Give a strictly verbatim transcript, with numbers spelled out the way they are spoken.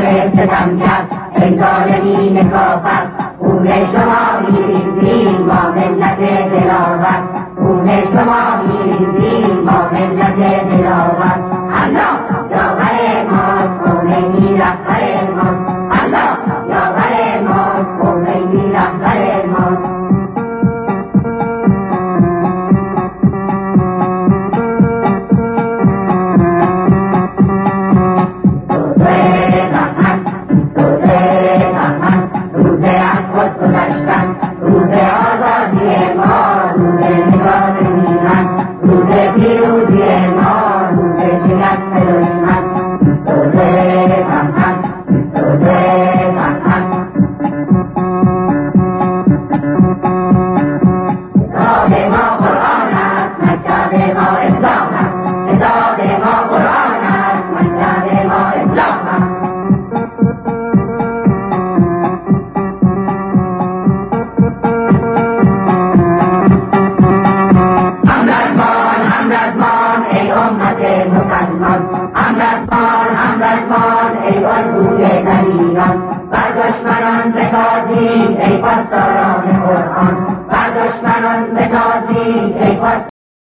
که ستمگر ای ظالمین کافر خون شما میریزیم ما ملت دلاور خون شما میریزیم ما ملت دلاور الله یاور ما خمینی رهبر ما الله یاور ما خمینی رهبر ما بر دشمنان بتازید ای پاسداران قرآن بر دشمنان بتازید ای